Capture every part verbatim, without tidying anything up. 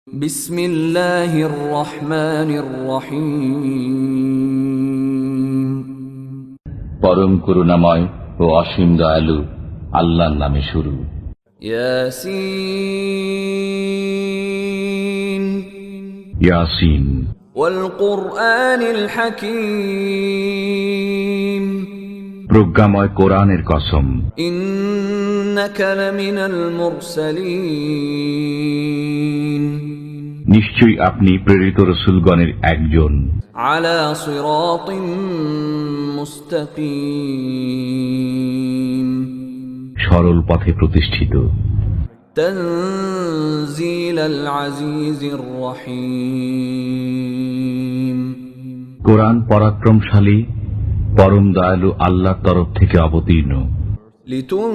বিসমিল্লাহির রহমানির রহিম। পরম করুণাময় ও অসীম দয়ালু আল্লাহর নামে শুরু। ইয়াসিন ইয়াসিন ওয়াল কুরআনিল হাকীম। প্রজ্ঞাময় কোরআনের কসম। ইন্নাকা লামিনাল মুরসালিন। নিশ্চয়ই আপনি প্রেরিত রাসূলগণের একজন। আলা সিরাতিম মুস্তাকিম। সরল পথে প্রতিষ্ঠিত। তানজিলাল আজিজির রহিম। কোরআন পরাক্রমশালী পরম দয়ালু আল্লাহর তরফ থেকে অবতীর্ণ। লিতুন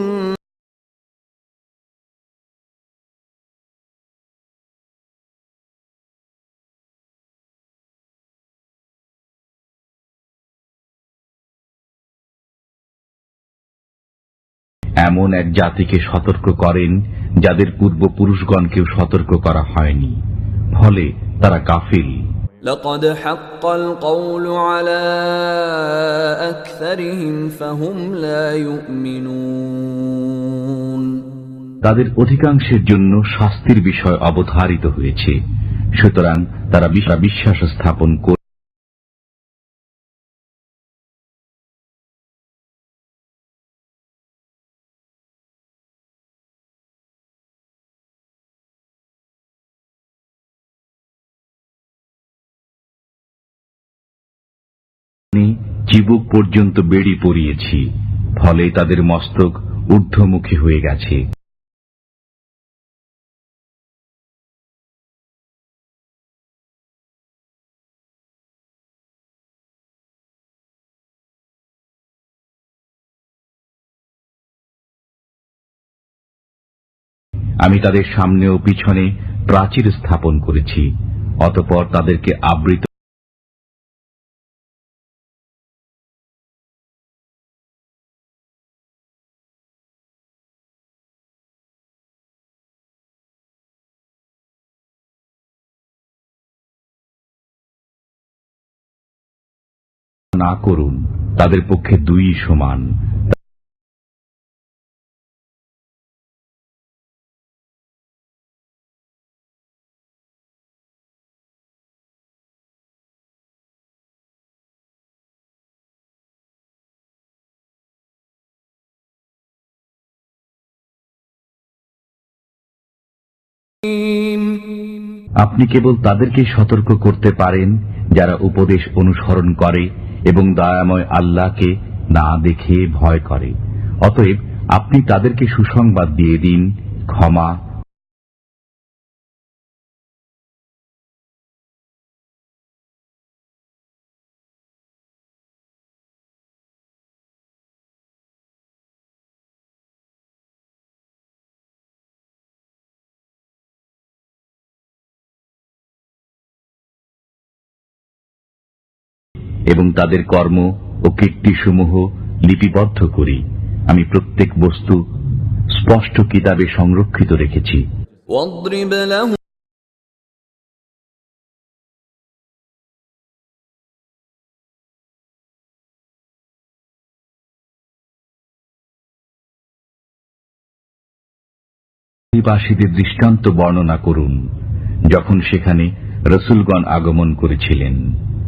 এমন এক জাতিকে সতর্ক করেন যাদের পূর্বপুরুষগণকেও সতর্ক করা হয়নি, ফলে তারা গাফিল। লাকাদ হাক্কাল কওলু আলা আকসারিহিম ফাহুম লা ইউমিনুন। তাদের অধিকাংশের জন্য শাস্তির বিষয় অবধারিত হয়েছে, সুতরাং তারা বিশ্বাস স্থাপন করে। চিবুক পর্যন্ত বেড়ি পরিয়েছি, ফলে তাদের মস্তক ঊর্ধ্বমুখী হয়ে গেছে। আমি তাদের সামনে ও পিছনে প্রাচীর স্থাপন করেছি, অতঃপর তাদেরকে আবৃত। না করুন, তাদের পক্ষে দুই সমান। আপনি কেবল তাদেরকেই সতর্ক করতে পারেন যারা উপদেশ অনুসরণ করে এবং দয়াময় আল্লাহকে না দেখে ভয় করে। অতএব আপনি তাদেরকে সুসংবাদ দিয়ে দিন, ক্ষমা। এবং তাদের কর্ম ও কীর্তিসমূহ লিপিবদ্ধ করি। আমি প্রত্যেক বস্তু স্পষ্ট কিতাবে সংরক্ষিত রেখেছি। ওয়াদরিব লাহুম অধিবাসীদের দৃষ্টান্ত বর্ণনা করুন, যখন সেখানে রসুলগণ আগমন করেছিলেন।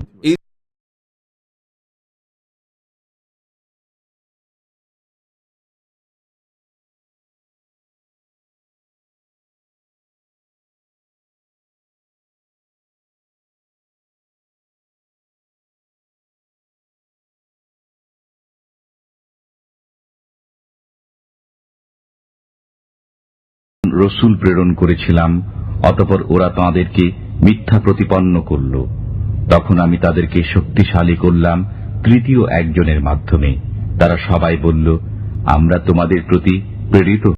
রসুল প্রেরণ করেছিলাম, অতঃপর ওরা তাঁদেরকে মিথ্যা প্রতিপন্ন করল। তখন আমি তাদেরকে শক্তিশালী করলাম তৃতীয় একজনের মাধ্যমে। তারা সবাই বলল, আমরা তোমাদের প্রতি প্রেরিত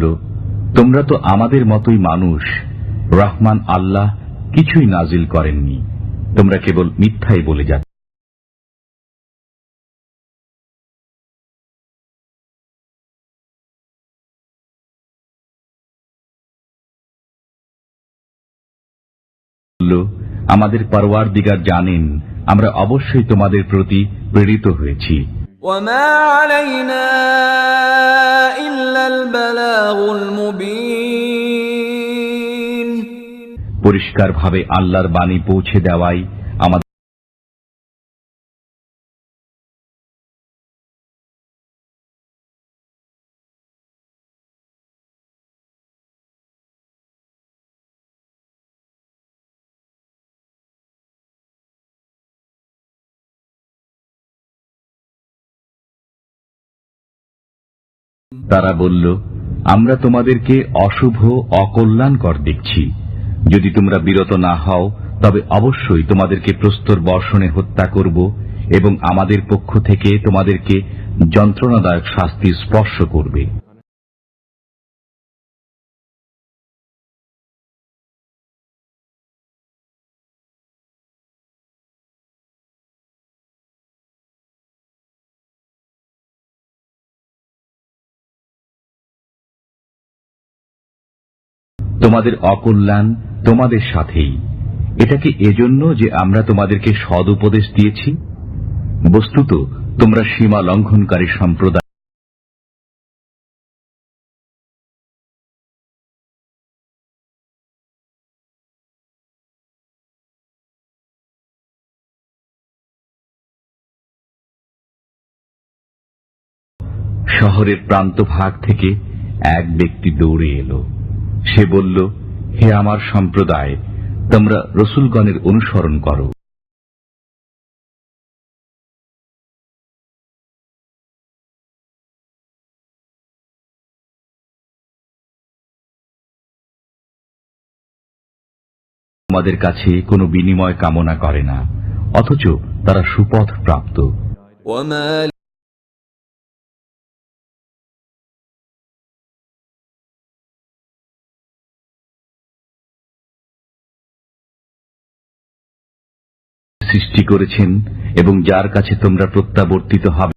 বলল, তোমরা তো আমাদের মতোই মানুষ, রহমান আল্লাহ কিছুই নাজিল করেননি, তোমরা কেবল মিথ্যাই বলে যাচ্ছ। আমাদের পরওয়ারদিগার জানেন আমরা অবশ্যই তোমাদের প্রতি প্রেরিত হয়েছি। وما علينا إلا البلاغ المبين পরিষ্কারভাবে আল্লাহর বাণী পৌঁছে দেওয়াই আমাদের। তারা বলল, আমরা তোমাদেরকে অশুভ অকল্যাণকর দেখছি, যদি তোমরা বিরত না হও তবে অবশ্যই তোমাদেরকে প্রস্তর বর্ষণে হত্যা করব এবং আমাদের পক্ষ থেকে তোমাদেরকে যন্ত্রণাদায়ক শাস্তি স্পর্শ করবে। তোমাদের অকল্যাণ তোমাদের সাথেই, এটা কি এজন্য যে আমরা তোমাদেরকে সদ উপদেশ দিয়েছি? বস্তুত তোমরা সীমা লঙ্ঘনকারী সম্প্রদায়। শহরের প্রান্তভাগ থেকে এক ব্যক্তি দৌড়ে এলো। সে বলল, হে আমার সম্প্রদায়, তোমরা রসুলগণের অনুসরণ করো। তোমাদের কাছে কোনো বিনিময় কামনা করে না, অথচ তারা সুপথ প্রাপ্ত। وما সৃষ্টি করেছেন এবং যার কাছে তোমরা প্রত্যাবর্তিত হবে,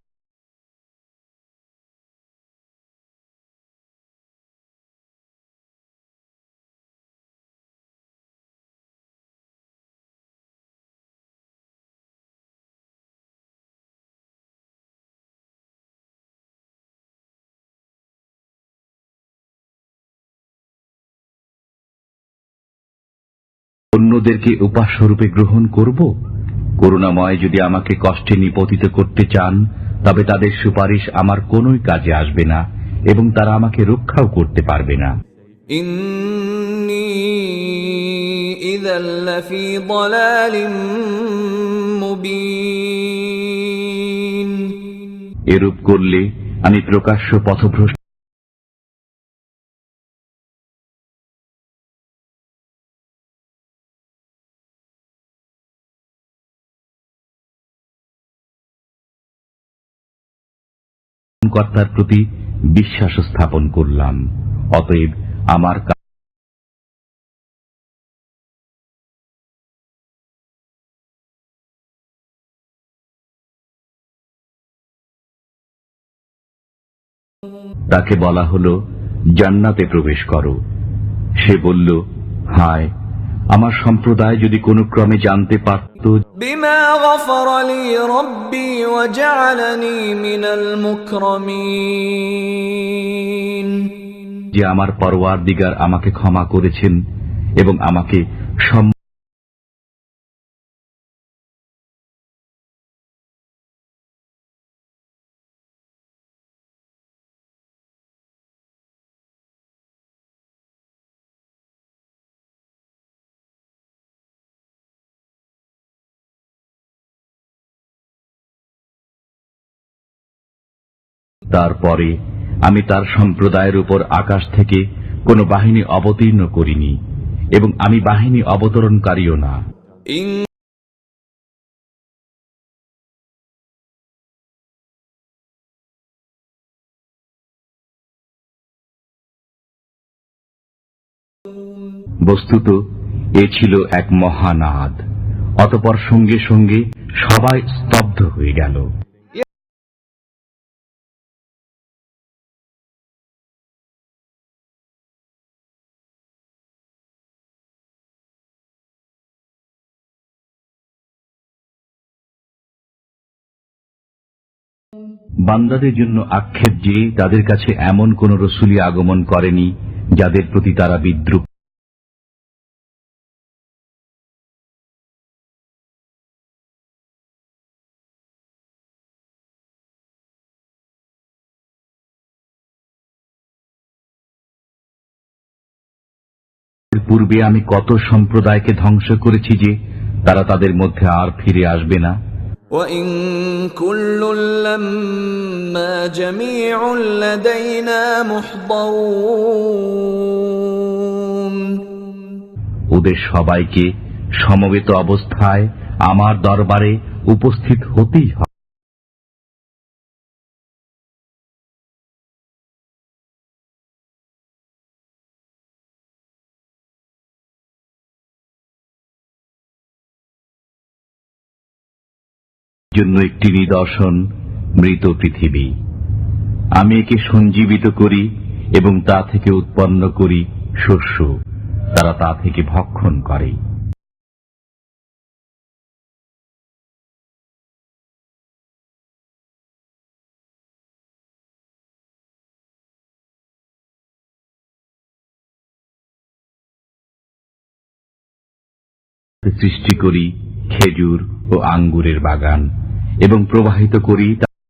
অন্যদেরকে উপাস্যরূপে গ্রহণ করব? করুণাময় যদি আমাকে কষ্টে নিপতিত করতে চান তবে তাদের সুপারিশ আমার কোনোই কাজে আসবে না এবং তারা আমাকে রক্ষাও করতে পারবে না। إني إذا لفي ضلال مبين এরূপ করলে আমি প্রকাশ্য পথভ্রষ্ট। কর্তার প্রতি বিশ্বাস স্থাপন করলাম, অতএব আমার তাকে বলা হলো, জান্নাতে প্রবেশ করো। সে বলল, হায়, আমার সম্প্রদায় যদি কোনো ক্রমে জানতে পারত بما غفر لي ربي وجعلني من المكرمين যে আমার পরওয়ারদিগার আমাকে ক্ষমা করেছেন এবং আমাকে সম্মান তারপরে আমি তার সম্প্রদায়ের উপর আকাশ থেকে কোনো বাহিনী অবতীর্ণ করিনি এবং আমি বাহিনী অবতরণকারীও না। বস্তুত এ ছিল এক মহানাদ। অতঃপর সঙ্গে সঙ্গে সবাই স্তব্ধ হয়ে গেল। বান্দাদের জন্য আক্ষেপ যে তাদের কাছে এমন কোন রসুলই আগমন করেনি যাদের প্রতি তারা বিদ্রুপ। পূর্বে আমি কত সম্প্রদায়কে ধ্বংস করেছি যে তারা তাদের মধ্যে আর ফিরে আসবে না। وَإِن كُلٌّ لَّمَّا جَمِيعٌ لَّدَيْنَا مُحْضَرُونَ ওদের সবাইকে সমবেত অবস্থায় আমার দরবারে উপস্থিত হতেই হবে। জন্য একটি নিদর্শন মৃত পৃথিবী। আমি একে সঞ্জীবিত করি এবং তা থেকে উৎপন্ন করি শস্য, তারা তা থেকে ভক্ষণ করে। সৃষ্টি করি খেজুর ও আঙ্গুরের বাগান এবং প্রবাহিত করি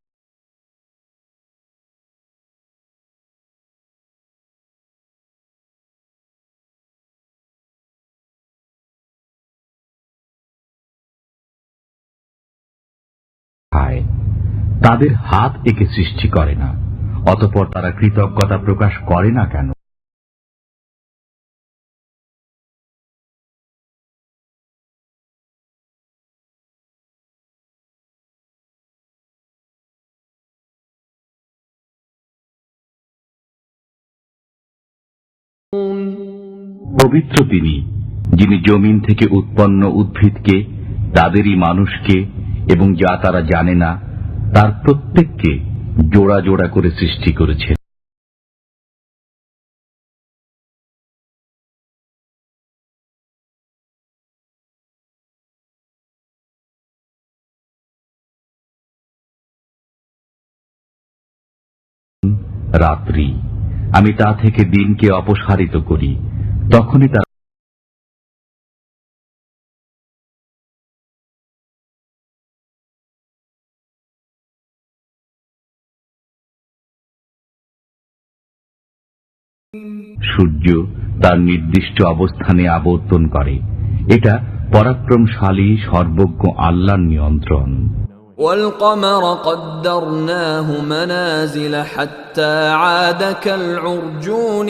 তাদের হাত একে সৃষ্টি করে না, অতঃপর তারা কৃতজ্ঞতা প্রকাশ করে না কেন? পবিত্র তিনি, যিনি জমিন থেকে উৎপন্ন উদ্ভিদকে, তাদেরই মানুষকে এবং যা তারা জানে না তার প্রত্যেককে জোড়া জোড়া করে সৃষ্টি করেছেন। রাত্রি, আমি তা থেকে দিনকে অপসারিত করি, তখনই তারা সূর্য তার নির্দিষ্ট অবস্থানে আবর্তন করে। এটা পরাক্রমশালী সর্বজ্ঞ আল্লাহর নিয়ন্ত্রণ। وَالْقَمَرَ قَدَّرْنَاهُ مَنَازِلَ حَتَّى عَادَ كَالْعُرْجُونِ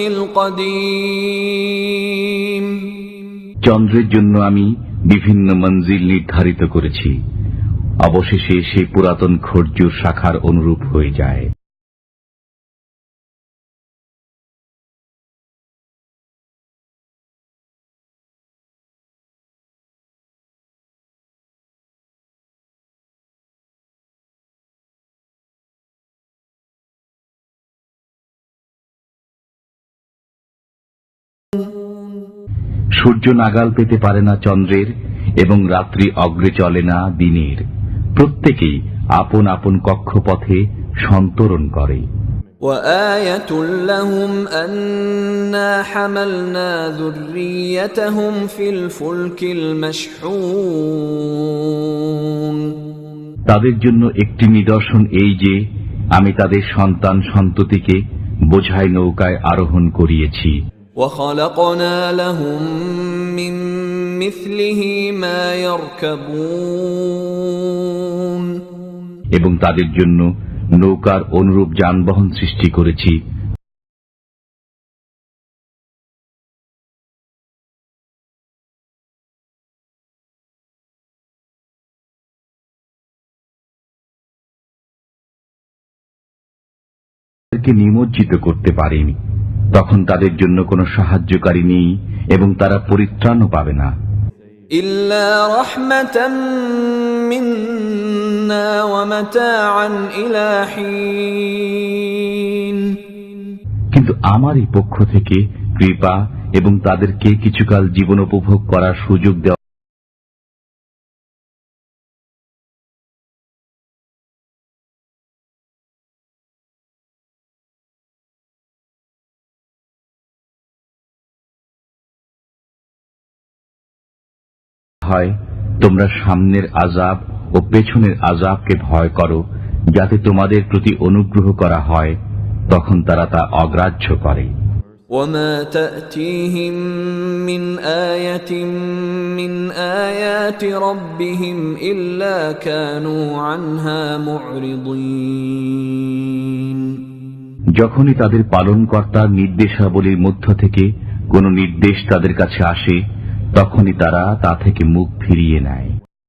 الْقَدِيمِ চন্দ্রের জন্য আমি বিভিন্ন মঞ্জিল নির্ধারিত করেছি, অবশেষে সে পুরাতন খর্জুর শাখার অনুরূপ হয়ে যায়। সূর্য নাগাল পেতে পারে না চন্দ্রের, এবং রাত্রি অগ্রে চলে না দিনের। প্রত্যেকেই আপন আপন কক্ষপথে সন্তরণ করে। وَآيَةٌ لَّهُمْ أَنَّا حَمَلْنَا ذُرِّيَّتَهُمْ فِي الْفُلْكِ الْمَشْحُونِ তাদের জন্য একটি নিদর্শন এই যে আমি তাদের সন্তান সন্ততিকে বোঝাই নৌকায় আরোহণ করিয়েছি। وَخَلَقْنَا لَهُم مِّن مِّثْلِهِ مَا يَرْكَبُونَ এবং তাদের জন্য নৌকার অনুরূপ যানবাহন সৃষ্টি করেছি। তাদেরকে নিমজ্জিত করতে পারেনি, তখন তাদের জন্য কোনো সাহায্যকারী নেই এবং তারা পরিত্রাণও পাবে না। ইল্লা রাহমাতাম মিন্না ওয়া মাতাআন ইলা হিন, কিন্তু আমারই পক্ষ থেকে কৃপা এবং তাদেরকে কিছুকাল জীবন উপভোগ করার সুযোগ দেওয়া হয়। তোমরা সামনের আযাব ও পেছনের আযাবকে ভয় করো, যাতে তোমাদের প্রতি অনুগ্রহ করা হয়। তখন তারা তা অগ্রাহ্য করে। وما تأتيهم من آية من آيات ربهم إلا كانوا عنها معرضين। যখনই তাদের পালনকর্তার নির্দেশাবলীর মধ্য থেকে কোনো নির্দেশ তাদের কাছে আসে, তখনই তারা তা থেকে মুখ ফিরিয়ে নেয়।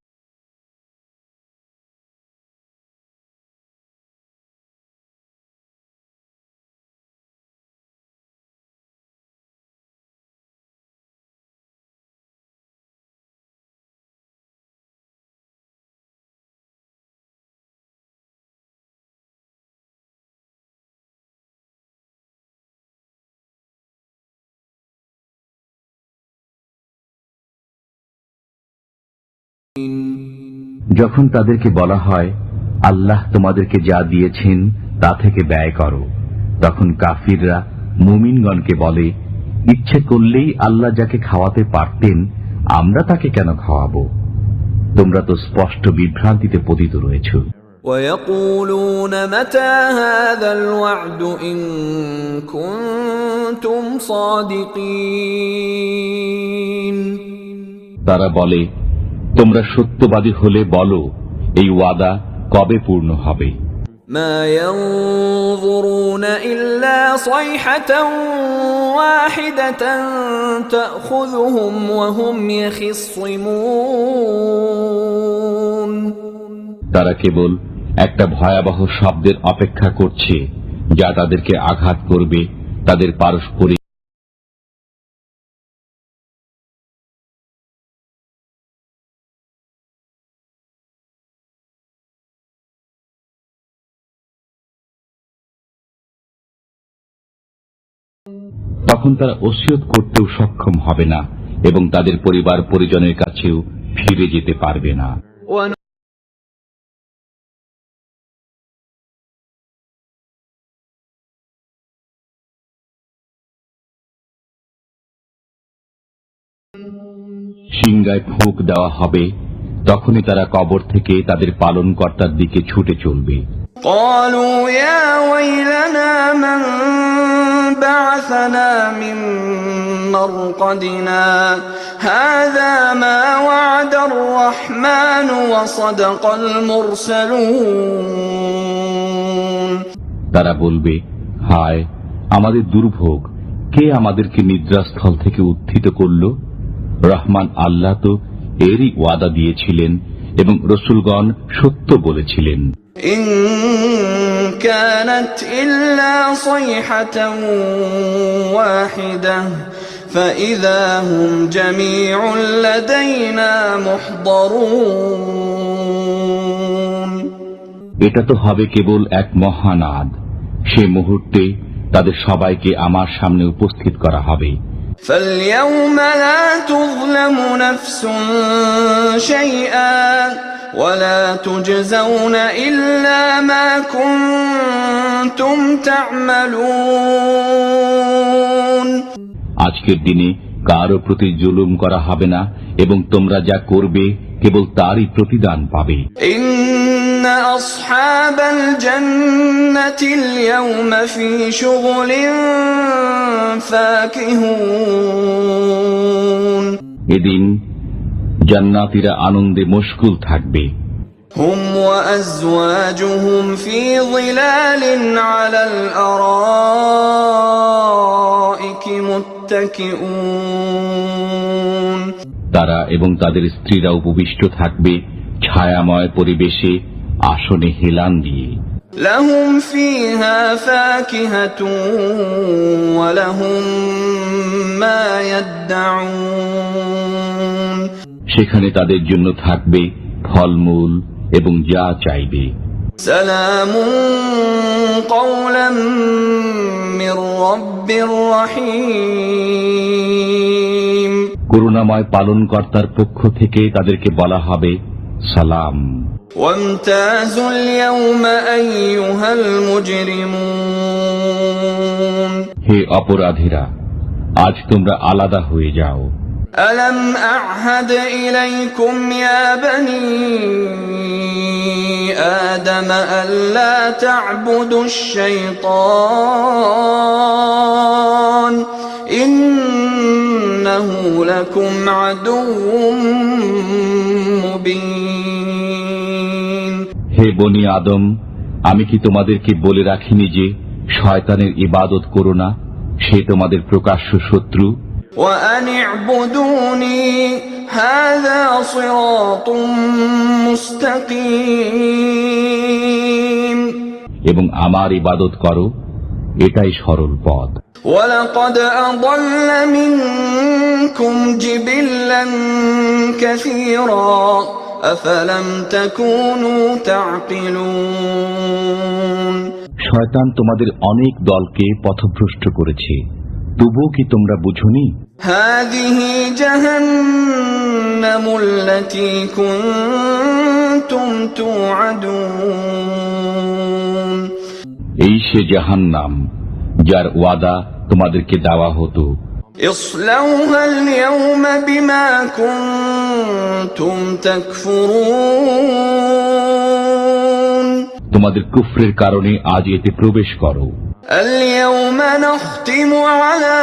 যখন তাদেরকে বলা হয়, আল্লাহ তোমাদেরকে যা দিয়েছেন তা থেকে ব্যয় করো, তখন কাফিররা মুমিনগণকে বলে, ইচ্ছে করলেই আল্লাহ যাকে খাওয়াতে পারতেন, আমরা তাকে কেন খাওয়াবো? তোমরা তো স্পষ্ট বিভ্রান্তিতে পতিত রয়েছ। ويقولون متى هذا الوعد إن كنتم صادقين। তারা বলে, তোমরা সত্যবাদী হলে বলো, এই ওয়াদা কবে পূর্ণ হবে? ما ينظرون إلا صيحة واحدة تأخذهم وهم يخصمون। তারা কেবল একটা ভয়াবহ শব্দের অপেক্ষা করছে, যা তাদেরকে আঘাত করবে তাদের পারস্পরিক। তখন তারা ওসিয়ত করতেও সক্ষম হবে না এবং তাদের পরিবার পরিজনের কাছেও ফিরে যেতে পারবে না। সিংগায় ফুঁক দেওয়া হবে, তখনই তারা কবর থেকে তাদের পালনকর্তার দিকে ছুটে চলবে। قالوا يا ويلنا من بعثنا من مرقدنا هذا ما وعد الرحمن وصدق المرسلون। তারা বলবে, হায় আমাদের দুর্ভোগ, কে আমাদেরকে নিদ্রাস্থল থেকে উত্থিত করল? রহমান আল্লাহ তো এরই ওয়াদা দিয়েছিলেন এবং রসুলগণ সত্য বলেছিলেন। إن كانت إلا صيحة واحدة فإذا هم جميع لدينا محضرون। এটা তো হবে কেবল এক মহানাদ, সে মুহূর্তে তাদের সবাইকে আমার সামনে উপস্থিত করা হবে। فاليوم لا تظلم نفس شيئا ولا تجزون إلا ما كنتم تعملون। আজকের দিনে কারো প্রতি জুলুম করা হবে না এবং তোমরা যা করবে কেবল তারই প্রতিদান পাবে। إن أصحاب الجنة اليوم في شغل فاكهون। এদিন জান্নাতীরা আনন্দে মশগুল থাকবে। هم وأزواجهم في ظلال على الأرائك متكئون। তারা এবং তাদের স্ত্রীরা উপবিষ্ট থাকবে ছায়াময় পরিবেশে আসনে হেলান দিয়ে। لهم فيها فاكهة ولهم ما يدعون সেখানে তাদের জন্য থাকবে ফলমূল এবং যা চাইবে। سلام قولا من رب رحيم করুণাময় পালনকর্তার পক্ষ থেকে তাদেরকে বলা হবে সালাম। وامتازوا اليوم أيها المجرمون হে অপরাধীরা, আজ তোমরা আলাদা হয়ে যাও। ألم أعهد إليكم يا بني آدم ألا تعبدوا الشيطان إنه لكم عدو مبين হে বনি আদম, আমি কি তোমাদেরকে বলে রাখিনি যে শয়তানের ইবাদত করো না, সে তোমাদের প্রকাশ্য শত্রু। وأن اعبدوني هذا صراط مستقيم এবং আমার ইবাদত করো, এটাই সরল পথ। ولقد أضل منكم جبلا كثيرا أفلم تكونوا تعقلون শয়তান তোমাদের অনেক দলকে পথভ্রষ্ট করেছে, তবুও কি তোমরা বুঝোনি? هذه جهنم التي كنتم توعدون এই সে জাহান্নাম যার ওয়াদা তোমাদেরকে দেওয়া হতো। اصلوها اليوم بما كنتم تكفرون তোমাদের কুফরের কারণে আজ এতে প্রবেশ করো। اليوم نختم على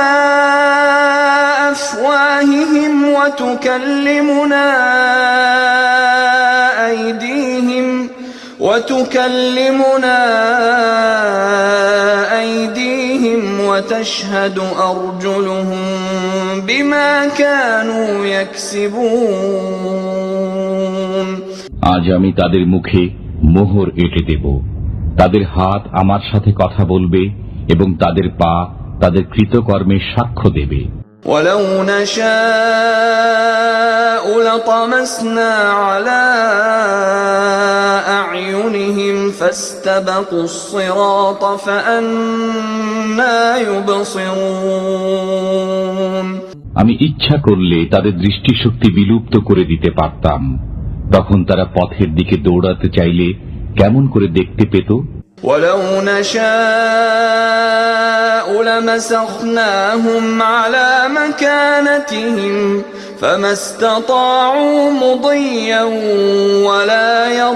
أفواههم وتكلمنا أيديهم وتكلمنا أيديهم وتشهد أرجلهم بما كانوا يكسبون আজ আমি তাদের মুখে মোহর এঁটে দেব, তাদের হাত আমার সাথে কথা বলবে এবং তাদের পা তাদের কৃতকর্মের সাক্ষ্য দেবে। ولو نشاء لطمسنا على أعينهم فاستبقوا الصراط فأنى يبصرون আমি ইচ্ছা করলে তাদের দৃষ্টিশক্তি বিলুপ্ত করে দিতে পারতাম, তখন তারা পথের দিকে দৌড়াতে চাইলে কেমন করে দেখতে পেত? ولو نشاء لمسخناهم على مكانتهم فما استطاعوا مضيا ولا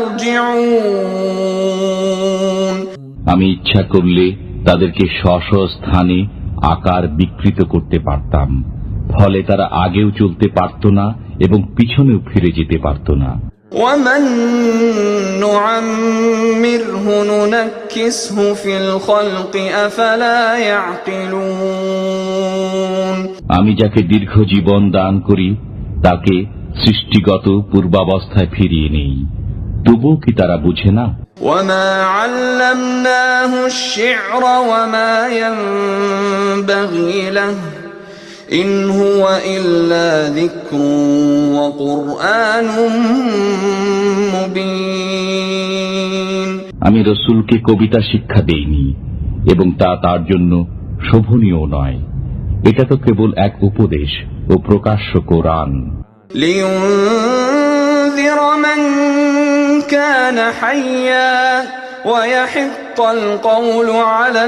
يرجعون আমি ইচ্ছা করলে তাদেরকে স্ব স্ব স্থানে আকার বিকৃত করতে পারতাম, ফলে তারা আগেও চলতে পারত না এবং পিছনেও ফিরে যেতে পারত না। ومن نعمره ننكسه في الخلق أفلا يعقلون আমি যাকে দীর্ঘ জীবন দান করি তাকে সৃষ্টিগত পূর্বাবস্থায় ফিরিয়ে নেই, তবুও কি তারা বুঝে না? وما علمناه الشعر وما ينبغي له إن هو إلا ذكر وقرآن مبين আমি রসুলকে কবিতা শিক্ষা দেইনি এবং তা তার জন্য শোভনীয় নয়, এটা তো কেবল এক উপদেশ ও প্রকাশ্য কোরআন। لينذر من كان حيا ويحق القول على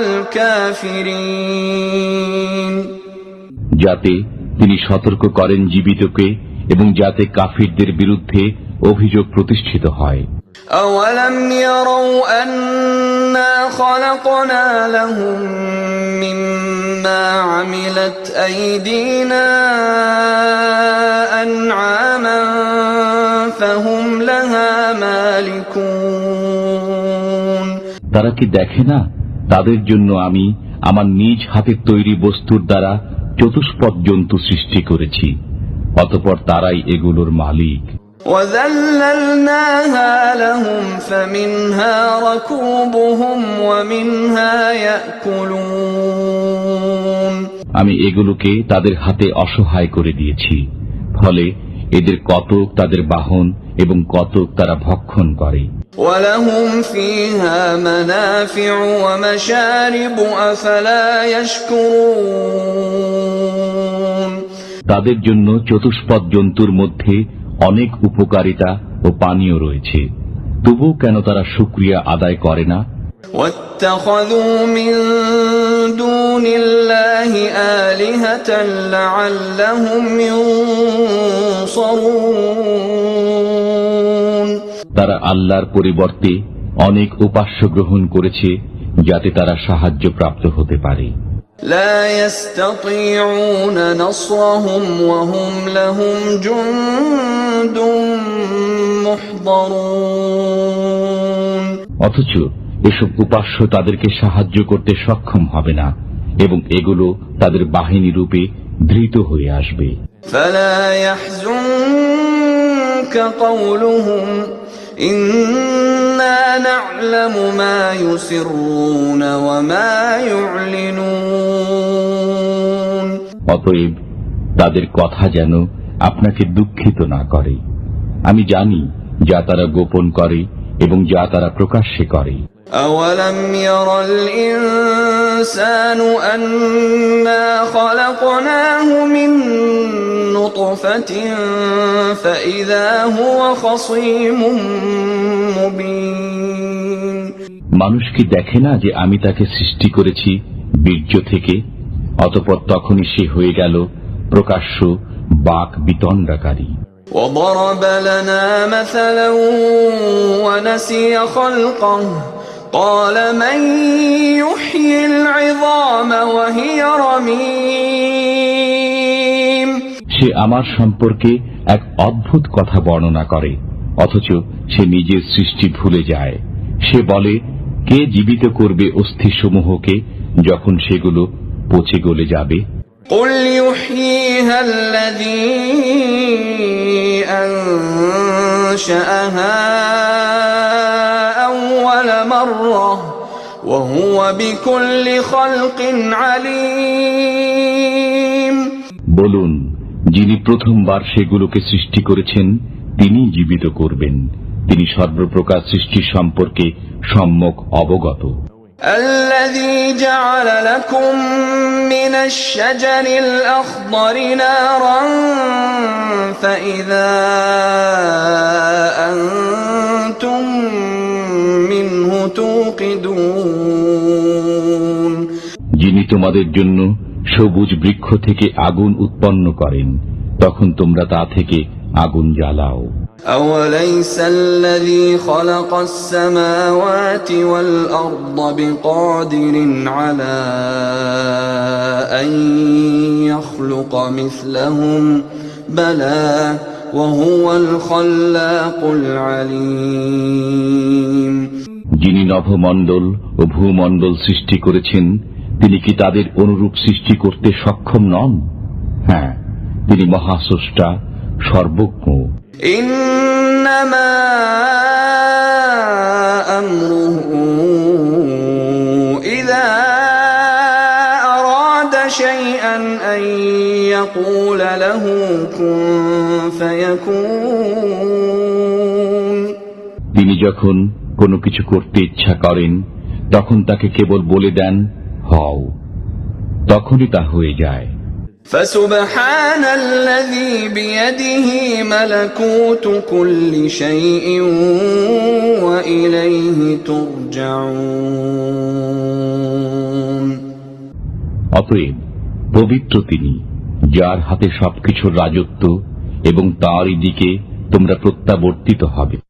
الكافرين যাতে তিনি সতর্ক করেন জীবিতকে এবং যাতে কাফিরদের বিরুদ্ধে অভিযোগ প্রতিষ্ঠিত হয়। أولم يروا أنا خلقنا لهم مما عملت أيدينا أنعاما فهم لها مالكون তারা কি দেখে না তাদের জন্য আমি আমার নিজ হাতের তৈরি বস্তুর দ্বারা চতুষ্পদ জন্তু সৃষ্টি করেছি, অতঃপর তারাই এগুলোর মালিক। وَذَلَّلْنَاهَا لَهُمْ فَمِنْهَا رَكُوبُهُمْ وَمِنْهَا يَأْكُلُونَ আমি এগুলোকে তাদের হাতে অসহায় করে দিয়েছি, ফলে এদের কতক তাদের বাহন এবং কতক তারা ভক্ষণ করে। وَلَهُمْ فِيهَا مَنَافِعُ وَمَشَارِبُ أَفَلَا يَشْكُرُونَ তাদের জন্য চতুষ্পদ জন্তুর মধ্যে অনেক উপকারিতা ও পানীয় রয়েছে, তবু কেন তারা শুকরিয়া আদায় করে না? وَاتَّخَذُوا مِن دُونِ اللَّهِ آلِهَةً لَعَلَّهُمْ يُنصَرُونَ তারা আল্লাহর পরিবর্তে অনেক উপাস্য গ্রহণ করেছে যাতে তারা সাহায্য প্রাপ্ত হতে পারে। لا يستطيعون نصرهم وهم لهم جند محضرون অথচ এসব উপাস্য তাদেরকে সাহায্য করতে সক্ষম হবে না এবং এগুলো তাদের বাহিনী রূপে ধৃত হয়ে আসবে। فلا يحزنك قولهم إنا نعلم ما يسرون وما يعلنون অতএব তাদের কথা যেন আপনাকে দুঃখিত না করে। আমি জানি যা তারা গোপন করে এবং যা তারা প্রকাশ্যে করে। أولم ير الإنسان أنا خلقناه من نطفة فإذا هو خصيم مبين মানুষ কি দেখে না যে আমি তাকে সৃষ্টি করেছি বীর্য থেকে, অতঃপর তখনই সে হয়ে গেল প্রকাশ্য বাক বিতণ্ডাকারী। وضرب لنا مثلا ونسي خلقه قال من يحيي العظام وهي رميم সে আমার সম্পর্কে এক অদ্ভুত কথা বর্ণনা করে, অথচ সে নিজের সৃষ্টি ভুলে যায়। সে বলে, কে জীবিত করবে অস্থিসমূহকে যখন সেগুলো পচে গলে যাবে? قل يحييها الذي أنشأها أول مرة وهو بكل خلق عليم বলুন, যিনি প্রথমবার সেগুলোকে সৃষ্টি করেছেন তিনি জীবিত করবেন, তিনি সর্বপ্রকার সৃষ্টি সম্পর্কে সম্যক অবগত। الذي جعل لكم من الشجر الأخضر نارا فإذا أنتم منه توقدون যিনি তোমাদের জন্য সবুজ বৃক্ষ থেকে আগুন উৎপন্ন করেন, তখন তোমরা তা থেকে আগুন জ্বালাও। أوليس الذي خلق السماوات والأرض بقادر على أن يخلق مثلهم بلى وهو الخلاق العليم যিনি নভমণ্ডল ও ভূমণ্ডল সৃষ্টি করেছেন তিনি কি তাদের অনুরূপ সৃষ্টি করতে সক্ষম নন? হ্যাঁ, তিনি মহাস্রষ্টা, সর্বজ্ঞ। إنما أمره إذا أراد شيئا أن يقول له كن فيكون তিনি যখন কোনো কিছু করতে ইচ্ছা করেন তখন তাকে কেবল বলে দেন হও, তখনই তা হয়ে যায়। فسبحان الذي بيده ملكوت كل شيء وإليه ترجعون অতএব পবিত্র তিনি, যার হাতে সবকিছুর রাজত্ব এবং তাঁরই দিকে তোমরা প্রত্যাবর্তিত হবে।